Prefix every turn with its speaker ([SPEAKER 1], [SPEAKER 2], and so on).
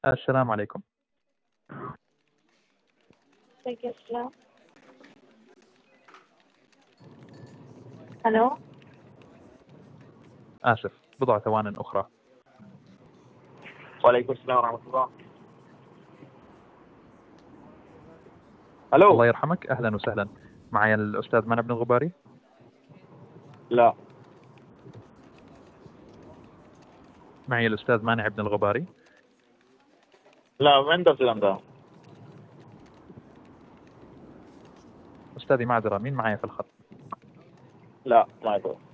[SPEAKER 1] السلام عليكم.
[SPEAKER 2] عليكم السلام. الو.
[SPEAKER 1] آسف، بضع ثوان أخرى.
[SPEAKER 3] وعليكم السلام ورحمة الله.
[SPEAKER 1] الله
[SPEAKER 3] ألو.
[SPEAKER 1] يرحمك، أهلا وسهلا. معي الأستاذ مانع بن الغباري.
[SPEAKER 3] لا.
[SPEAKER 1] معي الأستاذ مانع بن الغباري.
[SPEAKER 3] لا، من ده الكلام ده؟
[SPEAKER 1] أستاذي معذرة، مين معي في الخط؟
[SPEAKER 3] لا، ما يقول.